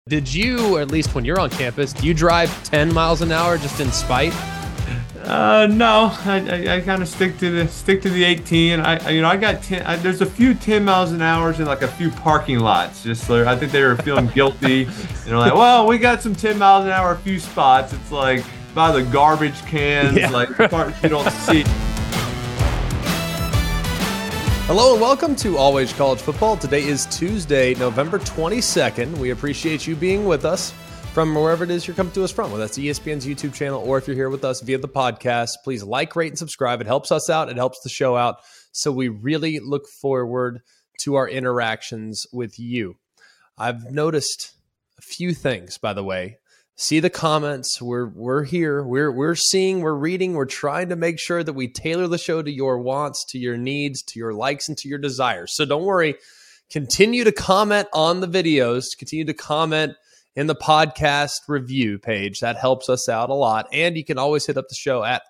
Did you, or at least when you're on campus, do you drive 10 miles an hour just in spite? No, I kind of stick to the 18. I got 10. There's a few 10 miles an hour in like a few parking lots. Just so I think they were feeling guilty. Like, well, we got some 10 miles an hour, a few spots. It's like by the garbage cans, like parts you don't see. Hello and welcome to Always College Football. Today is Tuesday, November 22nd. We appreciate you being with us from wherever it is you're coming to us from, whether that's ESPN's YouTube channel or if you're here with us via the podcast. Please like, rate, and subscribe. It helps us out. It helps the show out. So we really look forward to our interactions with you. I've noticed a few things, by the way. See the comments. We're here. We're seeing, we're reading. We're trying to make sure that we tailor the show to your wants, to your needs, to your likes, and to your desires. So don't worry. Continue to comment on the videos. Continue to comment in the podcast review page. That helps us out a lot. And you can always hit up the show at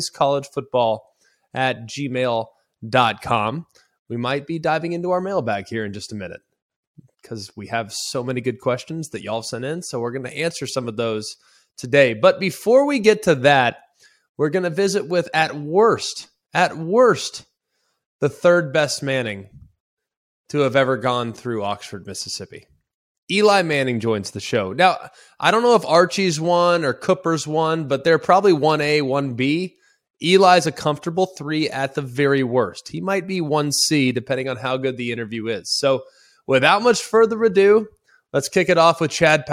alwayscollegefootball@gmail.com. We might be diving into our mailbag here in just a minute, because we have so many good questions that y'all sent in. So we're going to answer some of those today. But before we get to that, we're going to visit with, at worst, the third best Manning to have ever gone through Oxford, Mississippi. Eli Manning joins the show. Now, I don't know if Archie's won or Cooper's won, but they're probably 1A, 1B. Eli's a comfortable 3 at the very worst. He might be 1C, depending on how good the interview is. So, without much further ado, let's kick it off with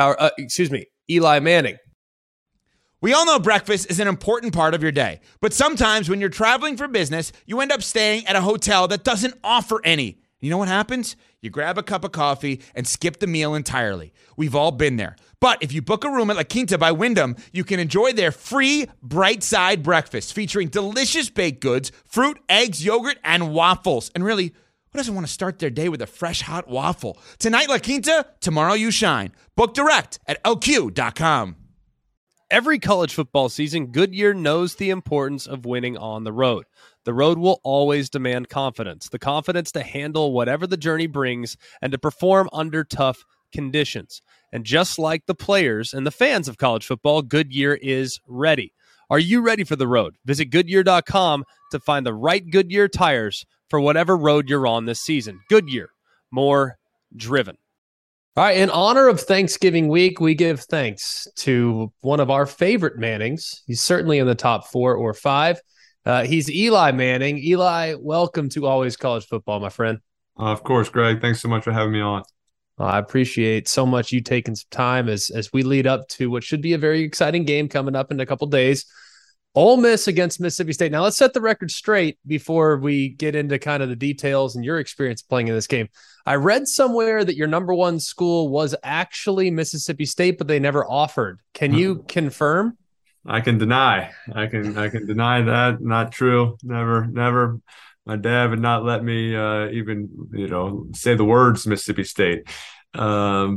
Eli Manning. We all know breakfast is an important part of your day, but sometimes when you're traveling for business, you end up staying at a hotel that doesn't offer any. You know what happens? You grab a cup of coffee and skip the meal entirely. We've all been there. But if you book a room at La Quinta by Wyndham, you can enjoy their free Bright Side breakfast featuring delicious baked goods, fruit, eggs, yogurt, and waffles. And really, who doesn't want to start their day with a fresh, hot waffle? Tonight, La Quinta, tomorrow you shine. Book direct at lq.com. Every college football season, Goodyear knows the importance of winning on the road. The road will always demand confidence, the confidence to handle whatever the journey brings and to perform under tough conditions. And just like the players and the fans of college football, Goodyear is ready. Are you ready for the road? Visit Goodyear.com to find the right Goodyear tires for whatever road you're on this season. Goodyear, more driven. All right, in honor of Thanksgiving week, we give thanks to one of our favorite Mannings. He's certainly in the top 4 or 5. He's Eli Manning. Eli, welcome to Always College Football, my friend. Of course, Greg. Thanks so much for having me on. I appreciate so much you taking some time as we lead up to what should be a very exciting game coming up in a couple days. Ole Miss against Mississippi State. Now, let's set the record straight before we get into kind of the details and your experience playing in this game. I read somewhere that your number one school was actually Mississippi State, but they never offered. Can you confirm? I can deny. I can deny that. Not true. Never. My dad would not let me even say the words Mississippi State. So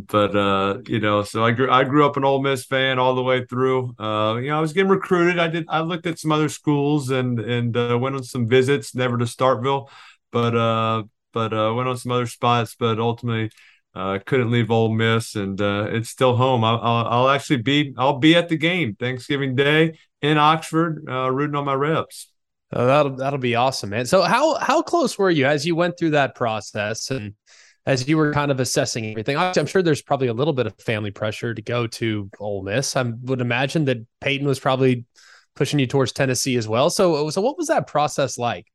I grew up an Ole Miss fan all the way through. I was getting recruited. I looked at some other schools and went on some visits, never to Starkville, but went on some other spots, but ultimately couldn't leave Ole Miss, and it's still home. I'll be at the game Thanksgiving Day in Oxford, rooting on my Rebs. That'll be awesome, man. So how close were you as you went through that process and as you were kind of assessing everything? I'm sure there's probably a little bit of family pressure to go to Ole Miss. I would imagine that Peyton was probably pushing you towards Tennessee as well. So what was that process like?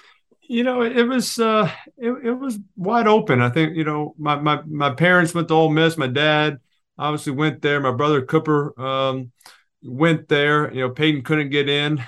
It was wide open. I think, my parents went to Ole Miss. My dad obviously went there. My brother Cooper went there. Peyton couldn't get in.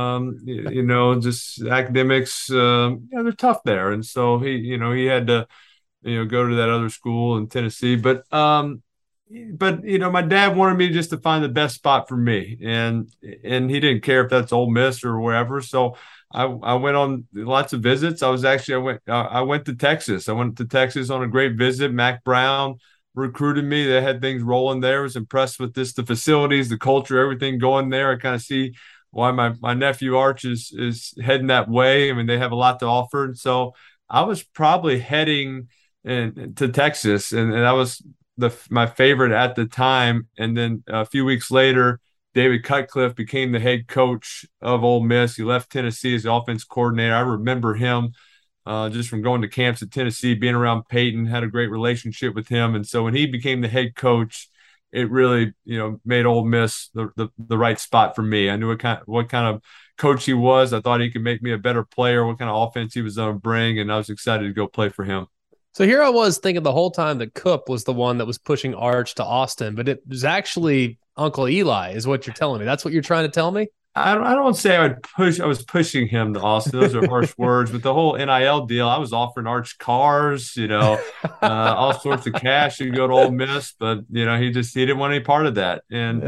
Just academics, they're tough there. And so he had to, go to that other school in Tennessee. But my dad wanted me just to find the best spot for me. And he didn't care if that's Ole Miss or wherever. So I went on lots of visits. I went to Texas. I went to Texas on a great visit. Mac Brown recruited me. They had things rolling there. I was impressed with the facilities, the culture, everything going there. I kind of see why my nephew Arch is heading that way. I mean, they have a lot to offer. And so I was probably heading to Texas, and I was my favorite at the time. And then a few weeks later, David Cutcliffe became the head coach of Ole Miss. He left Tennessee as the offense coordinator. I remember him just from going to camps at Tennessee, being around Peyton, had a great relationship with him. And so when he became the head coach, it really, made Ole Miss the right spot for me. I knew what kind of coach he was. I thought he could make me a better player, what kind of offense he was going to bring, and I was excited to go play for him. So here I was thinking the whole time that Coop was the one that was pushing Arch to Austin, but it was actually Uncle Eli is what you're telling me. That's what you're trying to tell me? I don't say I was pushing him to Austin. Those are harsh words, but the whole NIL deal, I was offering Arch cars, all sorts of cash to go to Ole Miss, but he didn't want any part of that. And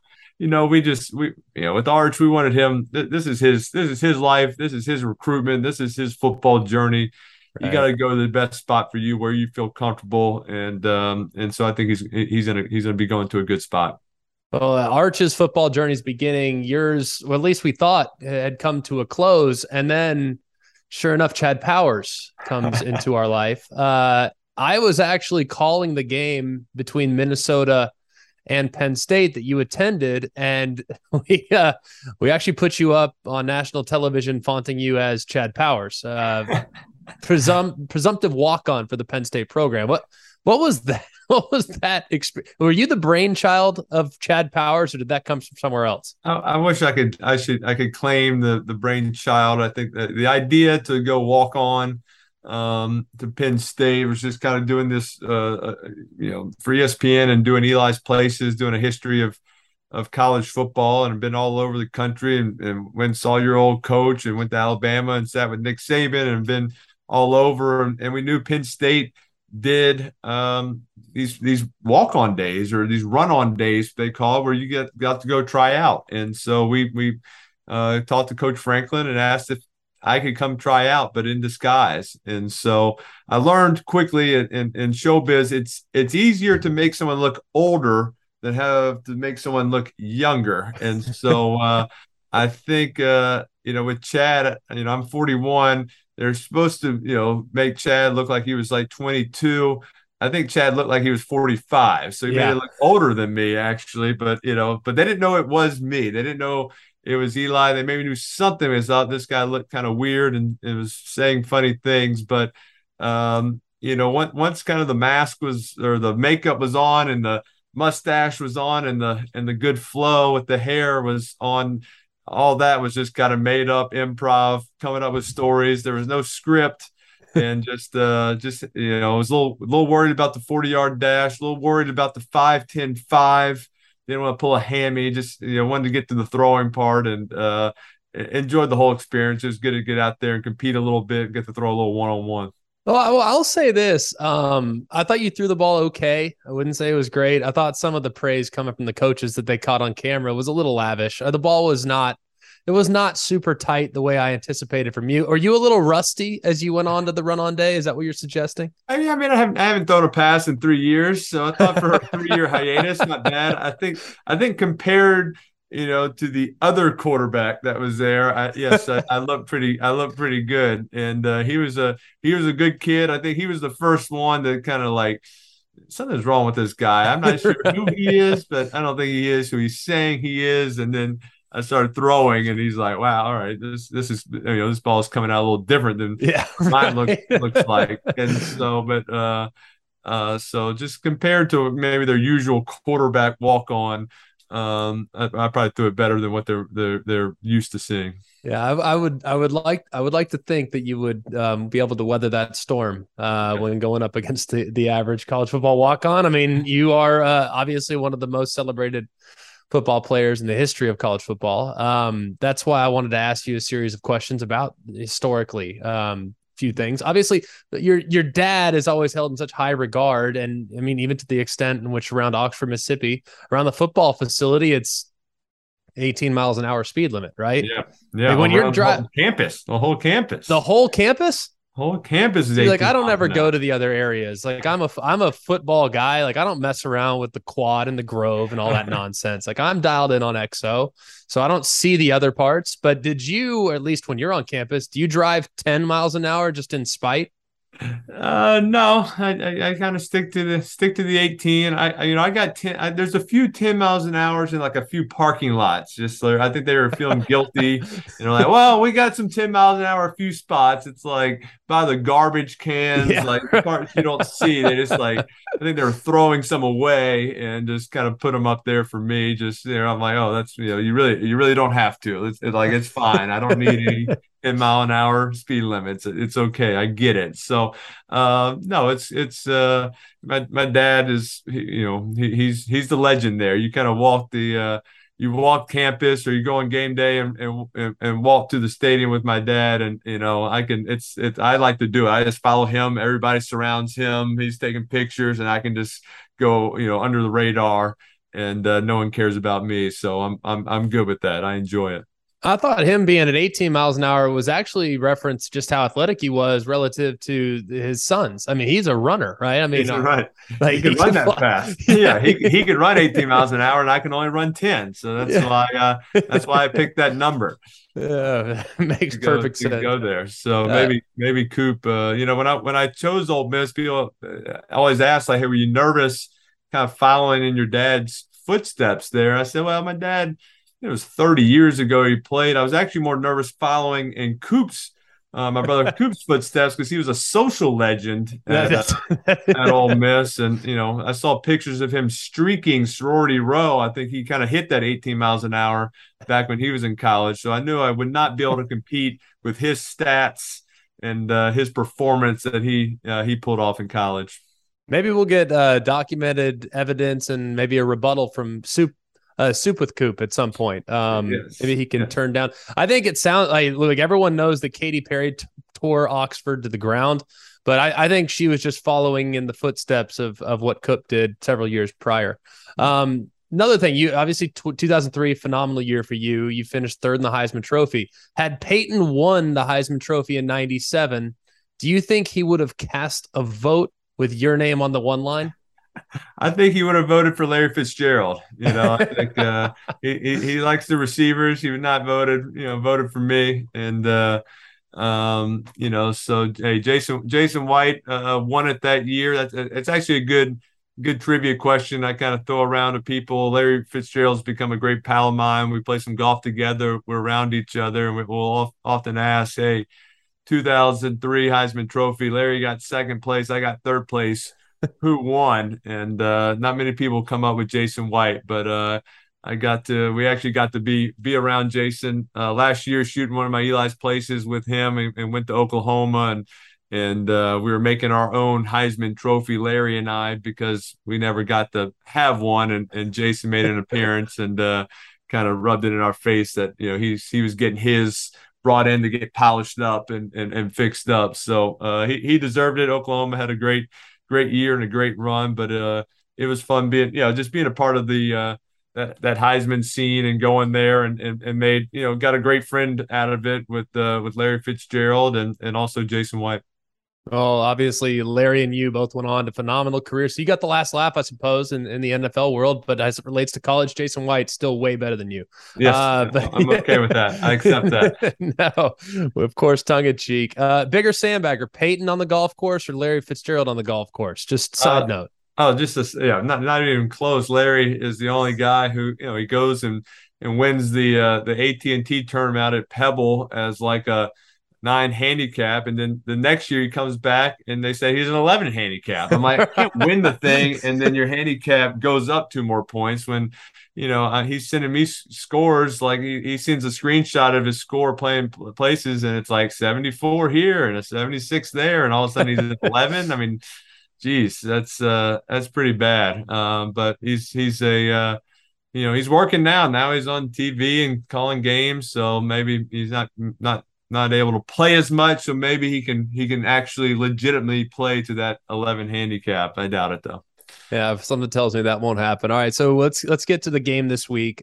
with Arch, we wanted him. This is his life. This is his recruitment. This is his football journey. You got to go to the best spot for you where you feel comfortable, and so I think he's gonna be going to a good spot. Well, Arch's football journey is beginning. Yours, well, at least we thought, had come to a close, and then, sure enough, Chad Powers comes into our life. I was actually calling the game between Minnesota and Penn State that you attended, and we actually put you up on national television, faunting you as Chad Powers. Presumptive walk-on for the Penn State program. What was that? What was that experience? Were you the brainchild of Chad Powers, or did that come from somewhere else? I wish I could claim the brainchild. I think that the idea to go walk on to Penn State was just kind of doing this, for ESPN and doing Eli's Places, doing a history of college football, and been all over the country, and went and saw your old coach, and went to Alabama and sat with Nick Saban, and been all over. And we knew Penn State did these walk-on days, or these run-on days they call, where you got to go try out. And so we talked to Coach Franklin and asked if I could come try out, but in disguise. And so I learned quickly in showbiz, it's easier to make someone look older than have to make someone look younger. And so I think with Chad, I'm 41. They're supposed to, make Chad look like he was like 22. I think Chad looked like he was 45. So he made it look older than me, actually. But they didn't know it was me. They didn't know it was Eli. They maybe knew something. They thought this guy looked kind of weird and it was saying funny things. But, once kind of the mask was, or the makeup was on, and the mustache was on, and the good flow with the hair was on, all that was just kind of made up improv, coming up with stories. There was no script, and just I was a little worried about the 40-yard dash, a little worried about the 5-10-5. Didn't want to pull a hammy, just wanted to get to the throwing part, and enjoyed the whole experience. It was good to get out there and compete a little bit, get to throw a little one-on-one. Well, I'll say this. I thought you threw the ball okay. I wouldn't say it was great. I thought some of the praise coming from the coaches that they caught on camera was a little lavish. The ball was not super tight the way I anticipated from you. Are you a little rusty as you went on to the run-on day? Is that what you're suggesting? I haven't thrown a pass in 3 years, so I thought for a 3-year hiatus, not bad. I think compared to the other quarterback that was there, I looked pretty good, and he was a good kid. I think he was the first one to kind of like, something's wrong with this guy. I'm not sure who he is, but I don't think he is who he's saying he is. And then I started throwing, and he's like, "Wow, all right, this is this ball is coming out a little different than mine looks like." And so, so just compared to maybe their usual quarterback walk on. I probably threw it better than what they're used to seeing. Yeah, I would like to think that you would be able to weather that storm when going up against the average college football walk-on. I mean, you are obviously one of the most celebrated football players in the history of college football. That's why I wanted to ask you a series of questions about historically. Few things. Obviously, your dad is always held in such high regard, and I mean, even to the extent in which around Oxford, Mississippi, around the football facility, it's 18 miles an hour speed limit, right? Yeah. Like when you're driving the whole campus, whole campus is like, I don't ever go to the other areas. Like I'm a football guy. Like I don't mess around with the quad and the Grove and all that nonsense. Like I'm dialed in on XO, so I don't see the other parts. But did you, or at least when you're on campus, do you drive 10 miles an hour just in spite? No, I kind of stick to the 18. I got 10. There's a few 10 miles an hour in like a few parking lots. Just so I think they were feeling guilty. Like, well, we got some 10 miles an hour, a few spots. It's like by the garbage cans, Yeah. like the parts you don't see. They just like I think they were throwing some away and just kind of put them up there for me. Just I'm like, oh, that's you really don't have to. It's fine. I don't need any 10-mile an hour speed limits. It's okay. I get it. So no, it's my dad is he's the legend there. You kind of walk you walk campus or you go on game day and walk to the stadium with my dad, and I like to do it. I just follow him. Everybody surrounds him. He's taking pictures, and I can just go under the radar, and no one cares about me. So I'm good with that. I enjoy it. I thought him being at 18 miles an hour was actually reference just how athletic he was relative to his sons. I mean, he's a runner, right? I mean, right. Like he could run that fast. Yeah, he could run 18 miles an hour, and I can only run 10. So that's why I picked that number. Makes perfect sense. Go there. So maybe Coop. When I chose Ole Miss, people always ask like, "Hey, were you nervous, kind of following in your dad's footsteps there?" I said, "Well, my dad." It was 30 years ago he played. I was actually more nervous following in my brother Coop's footsteps, because he was a social legend at Ole Miss. And, I saw pictures of him streaking sorority row. I think he kind of hit that 18 miles an hour back when he was in college. So I knew I would not be able to compete with his stats and his performance that he pulled off in college. Maybe we'll get documented evidence and maybe a rebuttal from Soup with Coop at some point. Yes. Maybe he can turn down. I think it sounds like everyone knows that Katy Perry tore Oxford to the ground, but I think she was just following in the footsteps of what Coop did several years prior. Another thing, you obviously 2003, phenomenal year for you. You finished third in the Heisman Trophy. Had Peyton won the Heisman Trophy in '97, do you think he would have cast a vote with your name on the one line? I think he would have voted for Larry Fitzgerald. I think he likes the receivers. He would not voted for me. And so hey, Jason White won it that year. It's actually a good trivia question I kind of throw around to people. Larry Fitzgerald's become a great pal of mine. We play some golf together. We're around each other, and we'll often ask, hey, 2003 Heisman Trophy, Larry got second place, I got third place. Who won? And not many people come up with Jason White, but we actually got to be around Jason last year, shooting one of my Eli's places with him, and went to Oklahoma, and we were making our own Heisman Trophy, Larry and I, because we never got to have one, and Jason made an appearance and kind of rubbed it in our face that he was getting his brought in to get polished up and fixed up. So he deserved it. Oklahoma had a great year and a great run, but it was fun being a part of the that Heisman scene and going there and made got a great friend out of it with Larry Fitzgerald and also Jason White. Well, obviously, Larry and you both went on to phenomenal careers. So you got the last laugh, I suppose, in the NFL world. But as it relates to college, Jason White's still way better than you. Yes, I'm okay with that. I accept that. No, of course, tongue in cheek. Bigger sandbagger, Peyton on the golf course or Larry Fitzgerald on the golf course? Just side note. Oh, not even close. Larry is the only guy who he goes and wins the AT&T tournament at Pebble as like a 9 handicap, and then the next year he comes back and they say he's an 11 handicap. I'm like, I can't win the thing, and then your handicap goes up 2 more points when he's sending me scores. Like he sends a screenshot of his score playing places, and it's like 74 here and a 76 there, and all of a sudden he's at 11. I mean, geez, that's pretty bad. But he's a he's working now. Now he's on TV and calling games, so maybe he's not able to play as much, so maybe he can actually legitimately play to that 11 handicap. I doubt it though. Yeah, something tells me that won't happen. All right, so let's get to the game this week.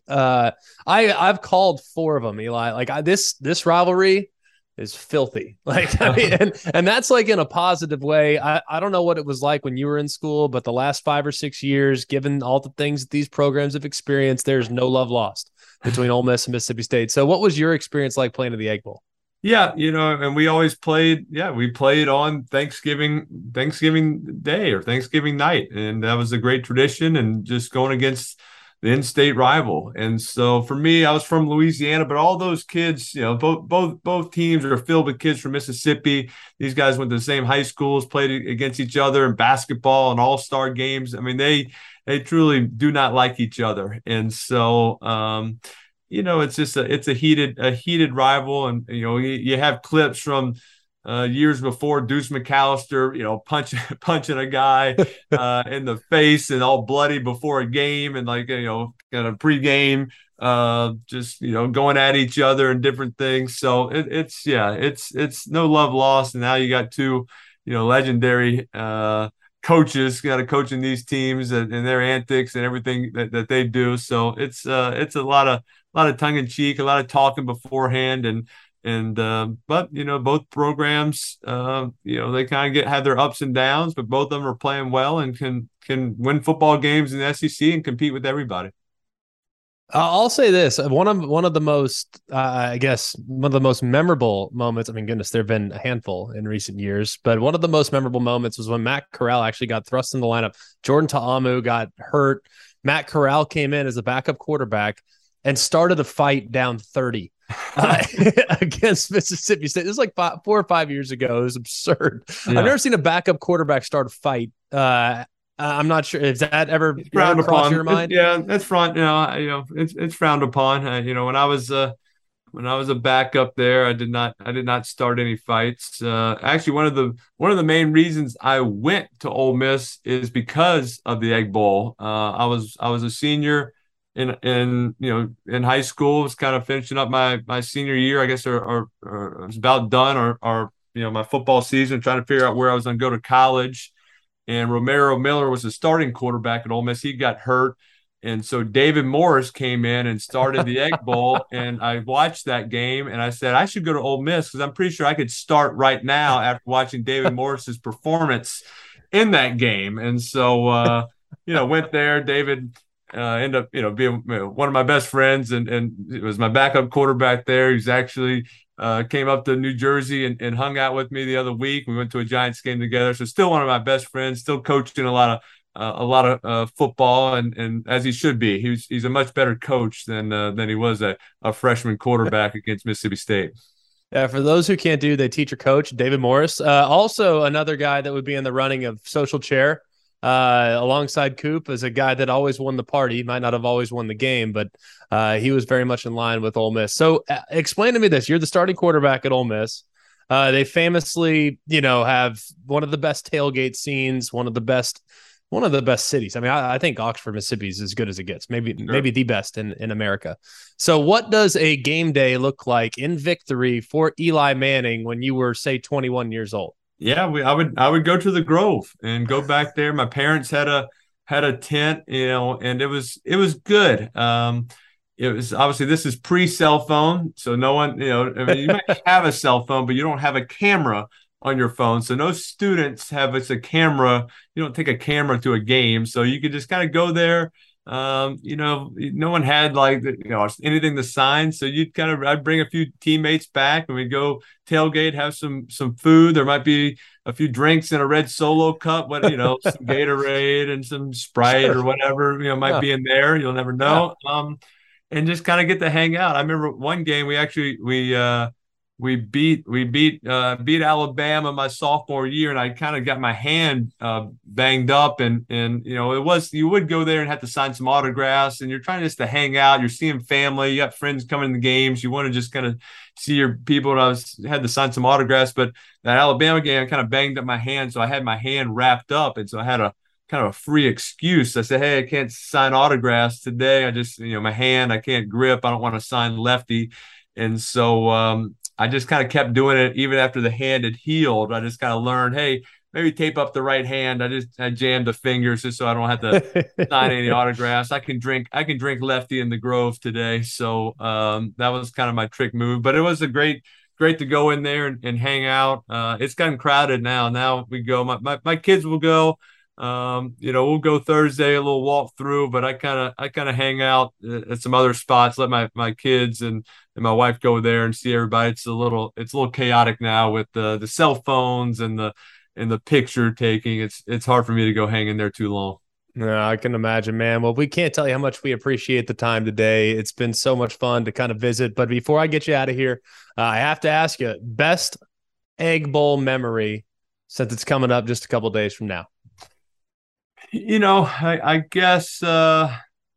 I've called 4 of them, Eli. Like this rivalry is filthy. Like I mean, and that's like in a positive way. I don't know what it was like when you were in school, but the last 5 or 6 years, given all the things that these programs have experienced, there's no love lost between Ole Miss and Mississippi State. So what was your experience like playing in the Egg Bowl? Yeah, and we always played. Yeah, we played on Thanksgiving Day or Thanksgiving night, and that was a great tradition. And just going against the in-state rival. And so for me, I was from Louisiana, but all those kids, both teams are filled with kids from Mississippi. These guys went to the same high schools, played against each other in basketball and all-star games. I mean, they truly do not like each other, and so. It's just it's a heated rival, and you have clips from years before Deuce McAllister, punching a guy in the face and all bloody before a game, and like kind of pregame, just going at each other and different things. So it's no love lost, and now you got two legendary coaches got to coaching these teams and their antics and everything that they do. So it's a lot of tongue in cheek, a lot of talking beforehand, but both programs, they kind of have their ups and downs, but both of them are playing well and can win football games in the SEC and compete with everybody. I'll say this: one of the most, I guess, one of the most memorable moments. I mean, goodness, there have been a handful in recent years, but one of the most memorable moments was when Matt Corral actually got thrust in the lineup. Jordan Ta'amu got hurt. Matt Corral came in as a backup quarterback and started a fight down 30 against Mississippi State. This is like 4 or 5 years ago. It was absurd. Yeah. I've never seen a backup quarterback start a fight. I'm not sure. Is that ever frowned upon? Your mind? That's front. It's frowned upon. When I was a backup there, I did not start any fights. Actually, one of the main reasons I went to Ole Miss is because of the Egg Bowl. I was a senior in high school. Was kind of finishing up my senior year, I guess, or I was about done, or my football season, trying to figure out where I was going to go to college. And Romero Miller was the starting quarterback at Ole Miss. He got hurt. And so David Morris came in and started the Egg Bowl. And I watched that game and I said, I should go to Ole Miss because I'm pretty sure I could start right now after watching David Morris's performance in that game. And so, went there. David ended up, being one of my best friends, and it was my backup quarterback there. He's actually came up to New Jersey and hung out with me the other week. We went to a Giants game together. So still one of my best friends, still coaching a lot of football, and as he should be. He's a much better coach than he was a freshman quarterback against Mississippi State. Yeah, for those who can't do, they teacher coach David Morris. Also another guy that would be in the running of social chair alongside Coop as a guy that always won the party. He might not have always won the game, but he was very much in line with Ole Miss. So explain to me this. You're the starting quarterback at Ole Miss. They famously, have one of the best tailgate scenes, one of the best cities. I mean, I think Oxford, Mississippi is as good as it gets, maybe the best in America. So what does a game day look like in victory for Eli Manning when you were, say, 21 years old? Yeah, I would go to the Grove and go back there. My parents had a tent, and it was good. It was obviously, this is pre-cell phone, so no one, I mean, you might have a cell phone, but you don't have a camera on your phone. So no students have a camera. You don't take a camera to a game, so you could just kind of go there. No one had anything to sign, so I'd bring a few teammates back and we'd go tailgate, have some food. There might be a few drinks in a red Solo cup, some Gatorade and some Sprite or whatever might be in there. You'll never know. And just kind of get to hang out. I remember one game we beat Alabama my sophomore year, and I kind of got my hand banged up, and you would go there and have to sign some autographs, and you're trying just to hang out. You're seeing family, you got friends coming to the games. You want to just kind of see your people. And had to sign some autographs, but that Alabama game, I kind of banged up my hand, so I had my hand wrapped up, and so I had a kind of a free excuse. I said, hey, I can't sign autographs today. I just my hand, I can't grip. I don't want to sign lefty, and so I just kind of kept doing it even after the hand had healed. I just kind of learned, hey, maybe tape up the right hand. I jammed the fingers just so I don't have to sign any autographs. I can drink lefty in the Grove today. So that was kind of my trick move. But it was great to go in there and hang out. It's gotten crowded now. Now we go. My kids will go. We'll go Thursday, a little walk through, but I kind of hang out at some other spots, let my kids and my wife go there and see everybody. It's a little chaotic now with the cell phones and the picture taking. It's hard for me to go hang in there too long. No, I can imagine, man. Well, we can't tell you how much we appreciate the time today. It's been so much fun to kind of visit. But before I get you out of here, I have to ask you, best Egg Bowl memory since it's coming up just a couple days from now. I guess I'm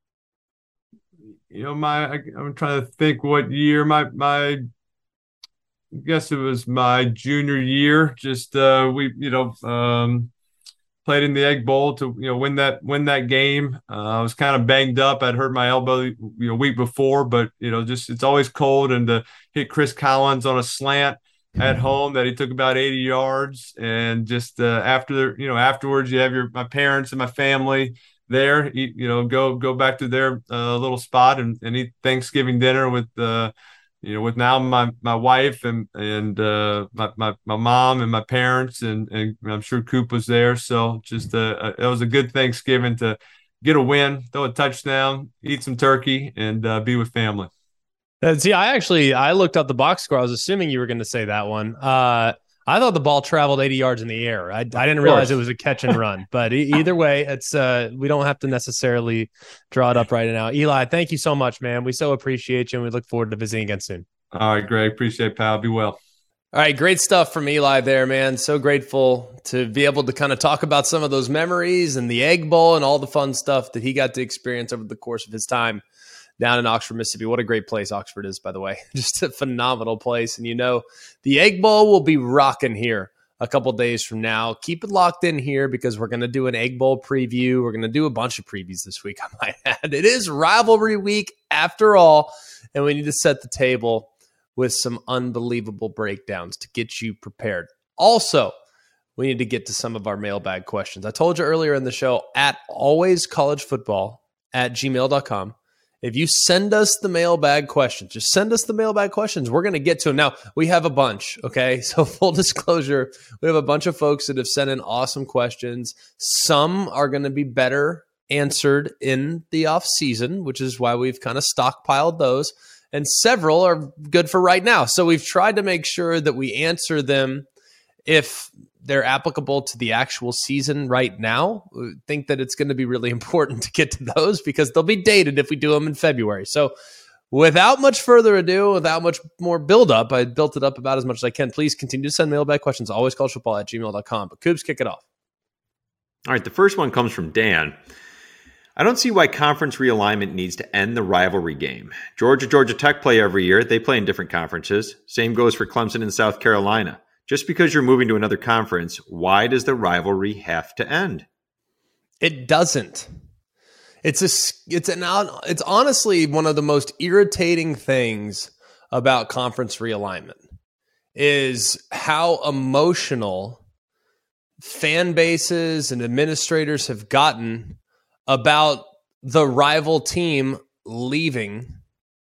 trying to think what year I guess it was my junior year. Just played in the Egg Bowl to win that game. I was kind of banged up. I'd hurt my elbow week before, but just it's always cold, and to hit Chris Collins on a slant at home that he took about 80 yards, and just afterwards you have my parents and my family there. Go back to their little spot and eat Thanksgiving dinner with with now my wife and my mom and my parents, and I'm sure Coop was there. So just it was a good Thanksgiving to get a win, throw a touchdown, eat some turkey, and be with family. See, I looked up the box score. I was assuming you were going to say that one. I thought the ball traveled 80 yards in the air. I didn't realize it was a catch and run. But either way, it's we don't have to necessarily draw it up right now. Eli, thank you so much, man. We so appreciate you, and we look forward to visiting again soon. All right, Greg. Appreciate it, pal. Be well. All right, great stuff from Eli there, man. So grateful to be able to kind of talk about some of those memories and the Egg Bowl and all the fun stuff that he got to experience over the course of his time down in Oxford, Mississippi. What a great place Oxford is, by the way. Just a phenomenal place. And the Egg Bowl will be rocking here a couple days from now. Keep it locked in here because we're going to do an Egg Bowl preview. We're going to do a bunch of previews this week, I might add. It is rivalry week after all, and we need to set the table with some unbelievable breakdowns to get you prepared. Also, we need to get to some of our mailbag questions. I told you earlier in the show, at alwayscollegefootball@gmail.com. If you send us the mailbag questions, just send us the mailbag questions. We're going to get to them. Now, we have a bunch, okay? So full disclosure, we have a bunch of folks that have sent in awesome questions. Some are going to be better answered in the off season, which is why we've kind of stockpiled those. And several are good for right now. So we've tried to make sure that we answer them if they're applicable to the actual season right now. I think that it's going to be really important to get to those because they'll be dated if we do them in February. So without much further ado, without much more buildup, I built it up about as much as I can. Please continue to send mailbag questions, alwayscollegefootball@gmail.com. But Coobs, kick it off. All right, the first one comes from Dan. I don't see why conference realignment needs to end the rivalry game. Georgia Tech play every year. They play in different conferences. Same goes for Clemson and South Carolina. Just because you're moving to another conference, why does the rivalry have to end? It doesn't. It's honestly one of the most irritating things about conference realignment is how emotional fan bases and administrators have gotten about the rival team leaving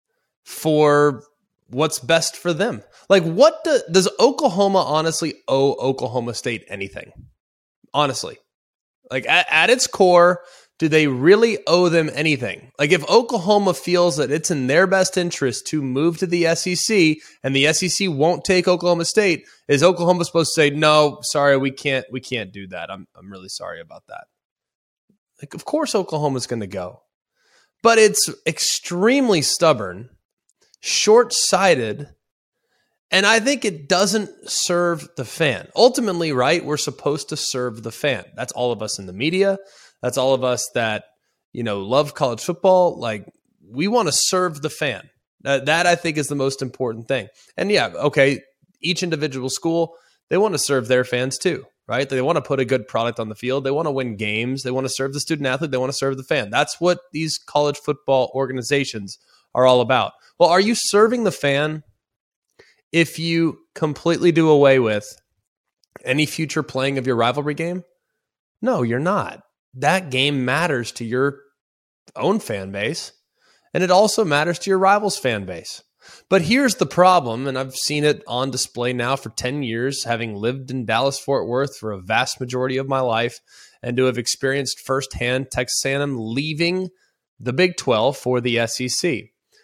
for what's best for them. Like, what does Oklahoma honestly owe Oklahoma State anything? Honestly, like at its core, do they really owe them anything? Like, if Oklahoma feels that it's in their best interest to move to the SEC and the SEC won't take Oklahoma State, is Oklahoma supposed to say, no, sorry, we can't do that. I'm really sorry about that. Like, of course Oklahoma's going to go, but it's extremely stubborn, short-sighted, and I think it doesn't serve the fan. Ultimately, right, we're supposed to serve the fan. That's all of us in the media. That's all of us that, love college football. Like, we want to serve the fan. That I think is the most important thing. And yeah, okay, each individual school, they want to serve their fans too, right? They want to put a good product on the field. They want to win games. They want to serve the student athlete. They want to serve the fan. That's what these college football organizations are all about. Well, are you serving the fan if you completely do away with any future playing of your rivalry game? No, you're not. That game matters to your own fan base, and it also matters to your rival's fan base. But here's the problem, and I've seen it on display now for 10 years, having lived in Dallas-Fort Worth for a vast majority of my life, and to have experienced firsthand Texas A&M leaving the Big 12 for the SEC.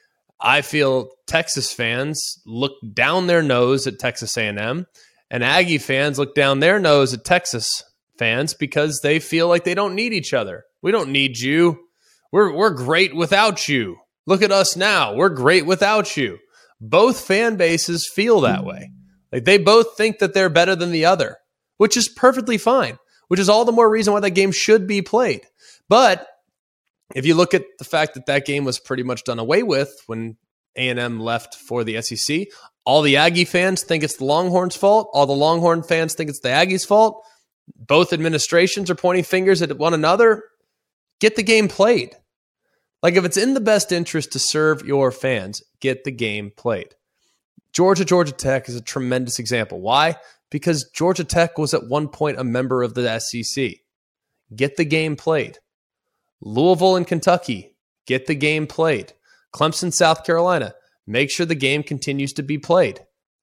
I feel Texas fans look down their nose at Texas A&M, and Aggie fans look down their nose at Texas fans because they feel like they don't need each other. We don't need you. We're great without you. Look at us now. We're great without you. Both fan bases feel that way. Like they both think that they're better than the other, which is perfectly fine, which is all the more reason why that game should be played. But if you look at the fact that that game was pretty much done away with when A&M left for the SEC, all the Aggie fans think it's the Longhorns' fault. All the Longhorn fans think it's the Aggies' fault. Both administrations are pointing fingers at one another. Get the game played. Like if it's in the best interest to serve your fans, get the game played. Georgia Tech is a tremendous example. Why? Because Georgia Tech was at one point a member of the SEC. Get the game played. Louisville and Kentucky, get the game played. Clemson, South Carolina, make sure the game continues to be played.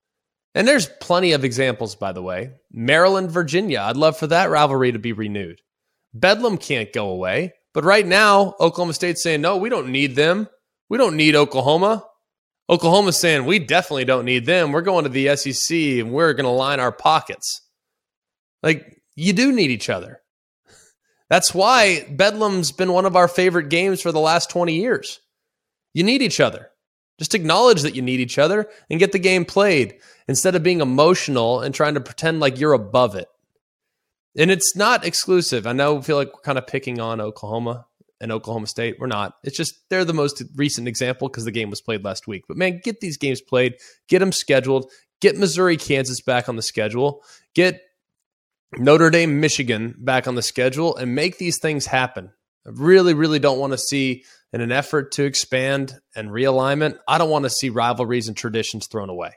And there's plenty of examples, by the way. Maryland, Virginia, I'd love for that rivalry to be renewed. Bedlam can't go away. But right now, Oklahoma State's saying, no, we don't need them. We don't need Oklahoma. Oklahoma's saying, we definitely don't need them. We're going to the SEC, and we're going to line our pockets. Like, you do need each other. That's why Bedlam's been one of our favorite games for the last 20 years. You need each other. Just acknowledge that you need each other and get the game played instead of being emotional and trying to pretend like you're above it. And it's not exclusive. I know I feel like we're kind of picking on Oklahoma and Oklahoma State. We're not. It's just they're the most recent example because the game was played last week. But, man, get these games played. Get them scheduled. Get Missouri, Kansas back on the schedule. Get Notre Dame, Michigan back on the schedule and make these things happen. I really, really don't want to see, in an effort to expand and realignment, I don't want to see rivalries and traditions thrown away.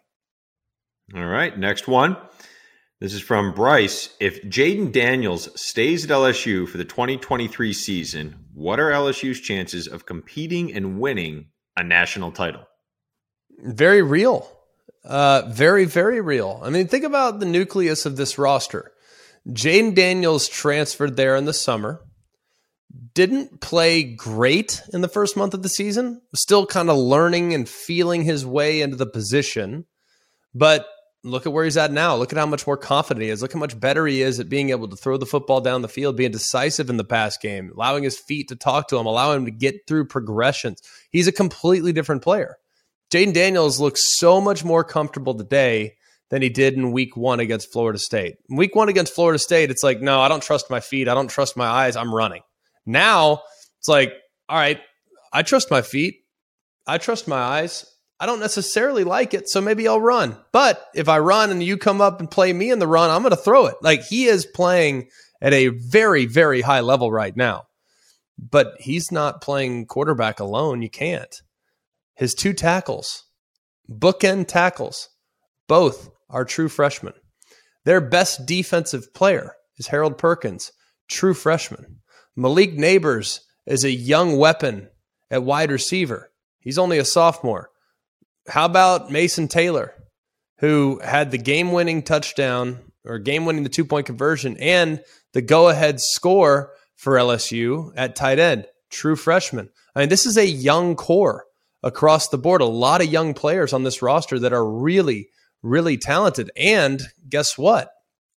All right, next one. This is from Bryce. If Jaden Daniels stays at LSU for the 2023 season, what are LSU's chances of competing and winning a national title? Very real. Very, very real. I mean, think about the nucleus of this roster. Jaden Daniels transferred there in the summer. Didn't play great in the first month of the season. Still kind of learning and feeling his way into the position. But look at where he's at now. Look at how much more confident he is. Look how much better he is at being able to throw the football down the field, being decisive in the pass game, allowing his feet to talk to him, allowing him to get through progressions. He's a completely different player. Jaden Daniels looks so much more comfortable today than he did in week 1 against Florida State. In week 1 against Florida State, it's like, no, I don't trust my feet. I don't trust my eyes. I'm running. Now, it's like, all right, I trust my feet. I trust my eyes. I don't necessarily like it, so maybe I'll run. But if I run and you come up and play me in the run, I'm going to throw it. Like, he is playing at a very, very high level right now. But he's not playing quarterback alone. You can't. His 2 tackles, bookend tackles, both are true freshmen. Their best defensive player is Harold Perkins, true freshman. Malik Neighbors is a young weapon at wide receiver. He's only a sophomore. How about Mason Taylor, who had the game-winning touchdown or game-winning the 2-point conversion and the go-ahead score for LSU at tight end? True freshman. I mean, this is a young core across the board. A lot of young players on this roster that are really, really talented. And guess what?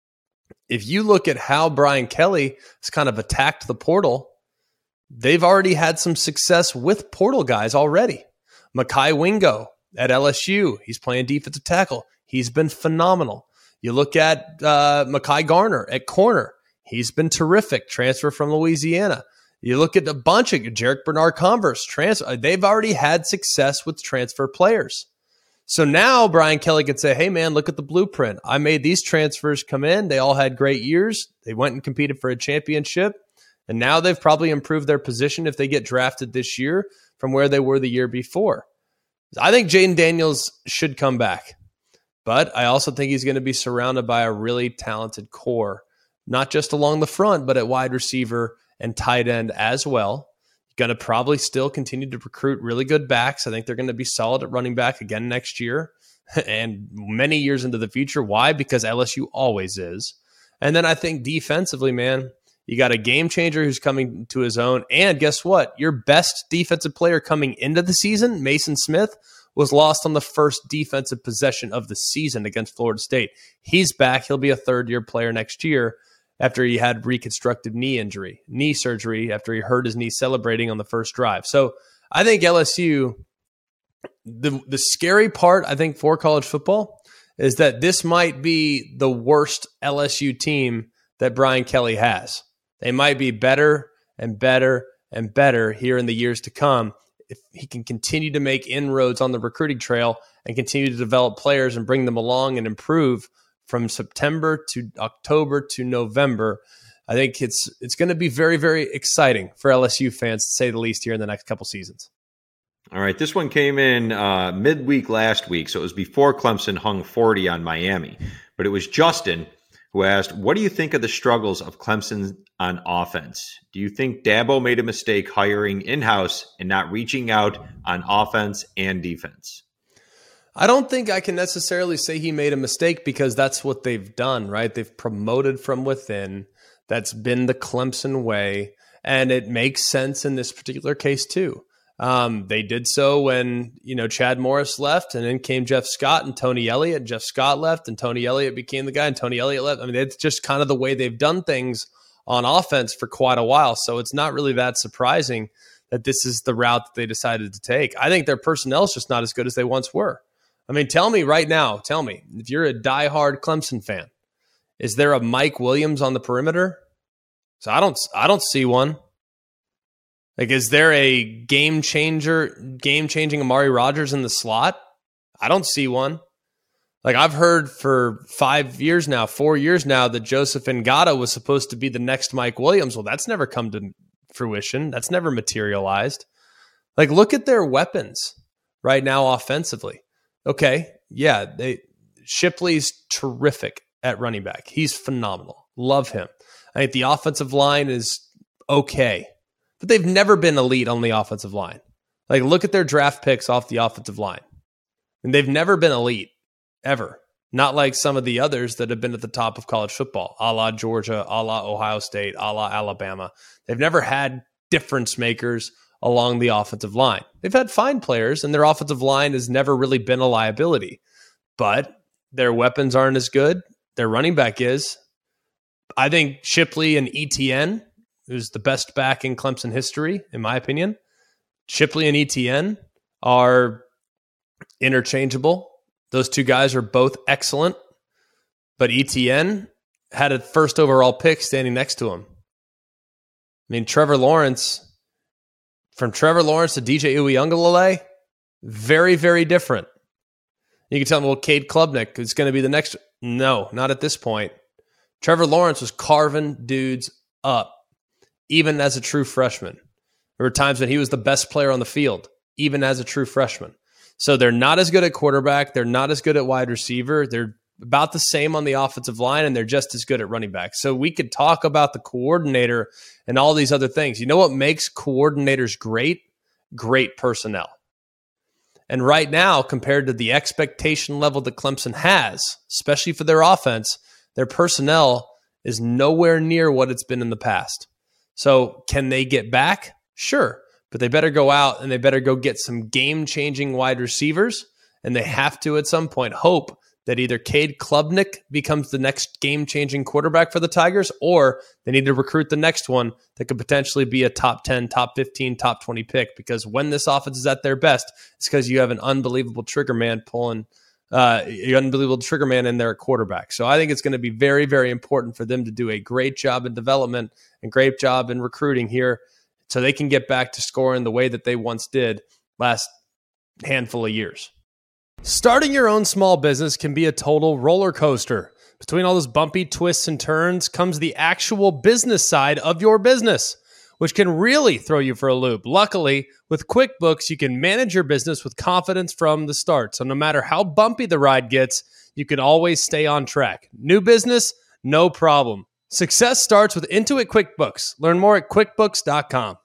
If you look at how Brian Kelly has kind of attacked the portal, they've already had some success with portal guys already. Mekhi Wingo at LSU, he's playing defensive tackle. He's been phenomenal. You look at Mekhi Garner at corner. He's been terrific. Transfer from Louisiana. You look at a bunch of Jarek Bernard-Converse transfer. They've already had success with transfer players. So now Brian Kelly can say, hey, man, look at the blueprint. I made these transfers come in. They all had great years. They went and competed for a championship. And now they've probably improved their position if they get drafted this year from where they were the year before. I think Jaden Daniels should come back. But I also think he's going to be surrounded by a really talented core, not just along the front, but at wide receiver and tight end as well. going to probably still continue to recruit really good backs. I think they're going to be solid at running back again next year and many years into the future. Why? Because LSU always is. And then I think defensively, man, you got a game changer who's coming to his own. And guess what? Your best defensive player coming into the season, Mason Smith, was lost on the first defensive possession of the season against Florida State. He's back. He'll be a third-year player next year after he had reconstructive knee surgery after he hurt his knee celebrating on the first drive. So I think LSU, the scary part, I think, for college football is that this might be the worst LSU team that Brian Kelly has. They might be better and better and better here in the years to come if he can continue to make inroads on the recruiting trail and continue to develop players and bring them along and improve from September to October to November. I think it's going to be very, very exciting for LSU fans, to say the least, here in the next couple seasons. All right, this one came in midweek last week, so it was before Clemson hung 40 on Miami. But it was Justin who asked, what do you think of the struggles of Clemson on offense? Do you think Dabo made a mistake hiring in-house and not reaching out on offense and defense? I don't think I can necessarily say he made a mistake because that's what they've done, right? They've promoted from within. That's been the Clemson way, and it makes sense in this particular case too. They did so when, Chad Morris left, and then came Jeff Scott and Tony Elliott. Jeff Scott left, and Tony Elliott became the guy, and Tony Elliott left. I mean, it's just kind of the way they've done things on offense for quite a while. So it's not really that surprising that this is the route that they decided to take. I think their personnel is just not as good as they once were. I mean, tell me right now, if you're a diehard Clemson fan, is there a Mike Williams on the perimeter? So I don't see one. Like, is there a game-changing Amari Rodgers in the slot? I don't see one. Like, I've heard for 4 years now, that Joseph Ngata was supposed to be the next Mike Williams. Well, that's never come to fruition. That's never materialized. Like, look at their weapons right now offensively. Okay, yeah, Shipley's terrific at running back. He's phenomenal. Love him. I think the offensive line is okay, but they've never been elite on the offensive line. Like, look at their draft picks off the offensive line. And they've never been elite, ever. Not like some of the others that have been at the top of college football, a la Georgia, a la Ohio State, a la Alabama. They've never had difference makers along the offensive line. They've had fine players, and their offensive line has never really been a liability. But their weapons aren't as good. Their running back is. I think Shipley and Etienne, who's the best back in Clemson history, in my opinion, Shipley and Etienne are interchangeable. Those two guys are both excellent. But Etienne had a first overall pick standing next to him. I mean, from Trevor Lawrence to DJ Uiagalelei, very, very different. You can tell me, well, Cade Klubnik is going to be the next. No, not at this point. Trevor Lawrence was carving dudes up, even as a true freshman. There were times when he was the best player on the field, even as a true freshman. So they're not as good at quarterback. They're not as good at wide receiver. They're about the same on the offensive line, and they're just as good at running back. So we could talk about the coordinator and all these other things. You know what makes coordinators great? Great personnel. And right now, compared to the expectation level that Clemson has, especially for their offense, their personnel is nowhere near what it's been in the past. So can they get back? Sure. But they better go out and they better go get some game-changing wide receivers, and they have to, at some point, hope that either Cade Klubnik becomes the next game-changing quarterback for the Tigers, or they need to recruit the next one that could potentially be a top 10, top 15, top 20 pick. Because when this offense is at their best, it's because you have an unbelievable trigger man in there at quarterback. So I think it's going to be very, very important for them to do a great job in development and great job in recruiting here so they can get back to scoring the way that they once did last handful of years. Starting your own small business can be a total roller coaster. Between all those bumpy twists and turns comes the actual business side of your business, which can really throw you for a loop. Luckily, with QuickBooks, you can manage your business with confidence from the start. So no matter how bumpy the ride gets, you can always stay on track. New business, no problem. Success starts with Intuit QuickBooks. Learn more at QuickBooks.com.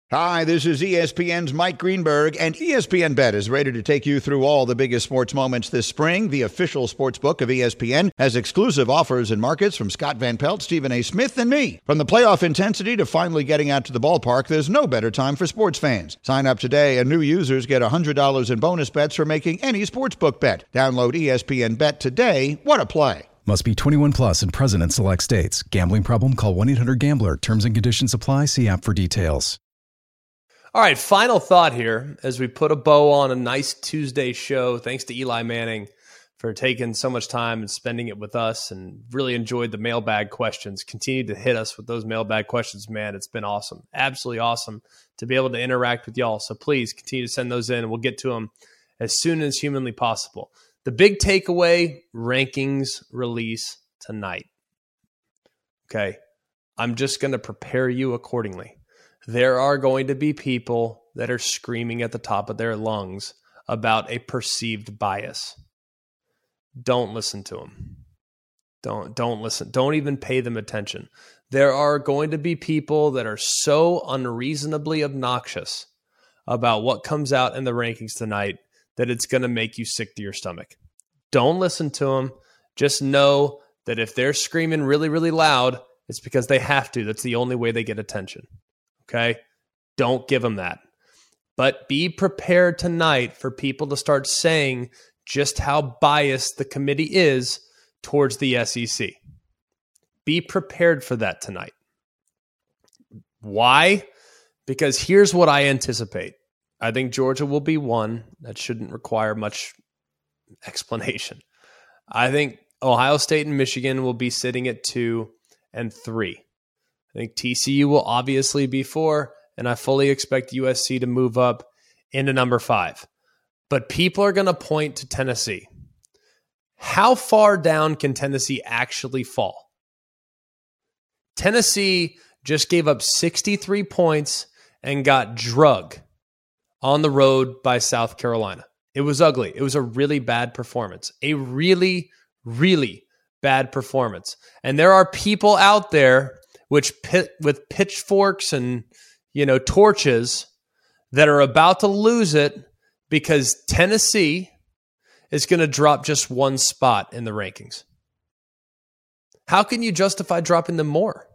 Hi, this is ESPN's Mike Greenberg, and ESPN Bet is ready to take you through all the biggest sports moments this spring. The official sports book of ESPN has exclusive offers and markets from Scott Van Pelt, Stephen A. Smith, and me. From the playoff intensity to finally getting out to the ballpark, there's no better time for sports fans. Sign up today, and new users get $100 in bonus bets for making any sportsbook bet. Download ESPN Bet today. What a play. Must be 21 plus and present in select states. Gambling problem? Call 1-800-GAMBLER. Terms and conditions apply. See app for details. All right, final thought here as we put a bow on a nice Tuesday show. Thanks to Eli Manning for taking so much time and spending it with us, and really enjoyed the mailbag questions. Continue to hit us with those mailbag questions, man. It's been awesome. Absolutely awesome to be able to interact with y'all. So please continue to send those in, and we'll get to them as soon as humanly possible. The big takeaway, rankings release tonight. Okay, I'm just going to prepare you accordingly. There are going to be people that are screaming at the top of their lungs about a perceived bias. Don't listen to them. Don't listen. Don't even pay them attention. There are going to be people that are so unreasonably obnoxious about what comes out in the rankings tonight that it's going to make you sick to your stomach. Don't listen to them. Just know that if they're screaming really, really loud, it's because they have to. That's the only way they get attention. Okay? Don't give them that. But be prepared tonight for people to start saying just how biased the committee is towards the SEC. Be prepared for that tonight. Why? Because here's what I anticipate. I think Georgia will be one. That shouldn't require much explanation. I think Ohio State and Michigan will be sitting at 2 and 3. I think TCU will obviously be 4, and I fully expect USC to move up into number 5. But people are going to point to Tennessee. How far down can Tennessee actually fall? Tennessee just gave up 63 points and got drugged on the road by South Carolina. It was ugly. It was a really bad performance. A really, really bad performance. And there are people out there with pitchforks and, torches that are about to lose it because Tennessee is going to drop just one spot in the rankings. How can you justify dropping them more?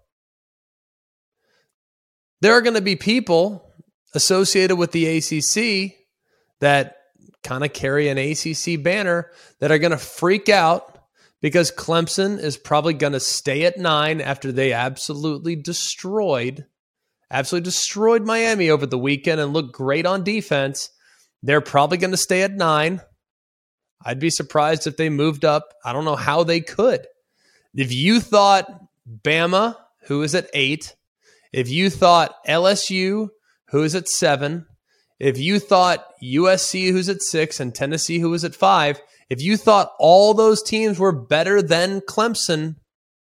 There are going to be people associated with the ACC that kind of carry an ACC banner that are going to freak out because Clemson is probably going to stay at 9 after they absolutely destroyed Miami over the weekend and looked great on defense. They're probably going to stay at 9. I'd be surprised if they moved up. I don't know how they could. If you thought Bama, who is at 8, if you thought LSU, who is at 7, if you thought USC, who's at 6, and Tennessee, who is at 5, if you thought all those teams were better than Clemson,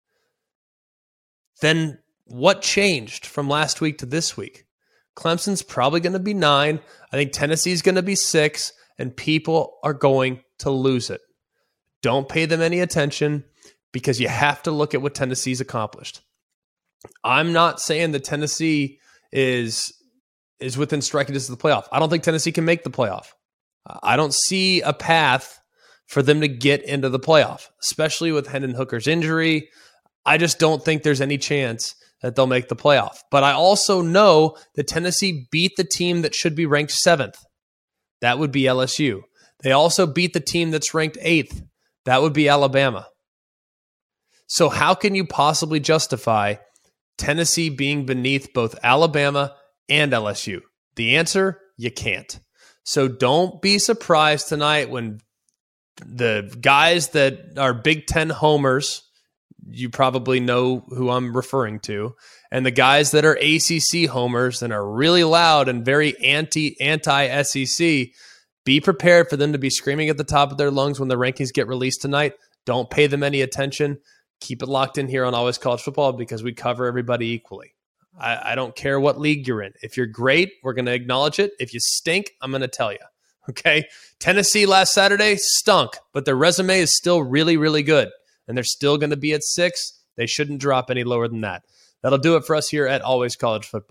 then what changed from last week to this week? Clemson's probably going to be 9. I think Tennessee's going to be 6, and people are going to lose it. Don't pay them any attention because you have to look at what Tennessee's accomplished. I'm not saying that Tennessee is within striking distance of the playoff. I don't think Tennessee can make the playoff. I don't see a path for them to get into the playoff, especially with Hendon Hooker's injury. I just don't think there's any chance that they'll make the playoff. But I also know that Tennessee beat the team that should be ranked 7th. That would be LSU. They also beat the team that's ranked 8th. That would be Alabama. So how can you possibly justify Tennessee being beneath both Alabama and LSU? The answer, you can't. So don't be surprised tonight when the guys that are Big Ten homers, you probably know who I'm referring to, and the guys that are ACC homers and are really loud and very anti-SEC, be prepared for them to be screaming at the top of their lungs when the rankings get released tonight. Don't pay them any attention. Keep it locked in here on Always College Football because we cover everybody equally. I don't care what league you're in. If you're great, we're going to acknowledge it. If you stink, I'm going to tell you. Okay? Tennessee last Saturday stunk, but their resume is still really, really good. And they're still going to be at 6. They shouldn't drop any lower than that. That'll do it for us here at Always College Football.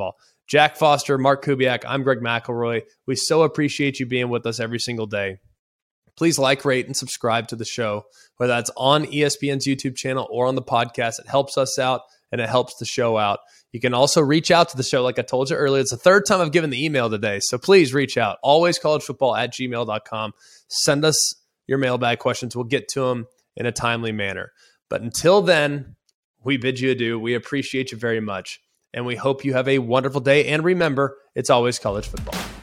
Jack Foster, Mark Kubiak, I'm Greg McElroy. We so appreciate you being with us every single day. Please like, rate, and subscribe to the show, whether that's on ESPN's YouTube channel or on the podcast. It helps us out and it helps the show out. You can also reach out to the show, like I told you earlier. It's the third time I've given the email today, so please reach out. alwayscollegefootball@gmail.com. Send us your mailbag questions. We'll get to them in a timely manner. But until then, we bid you adieu. We appreciate you very much, and we hope you have a wonderful day. And remember, it's always college football.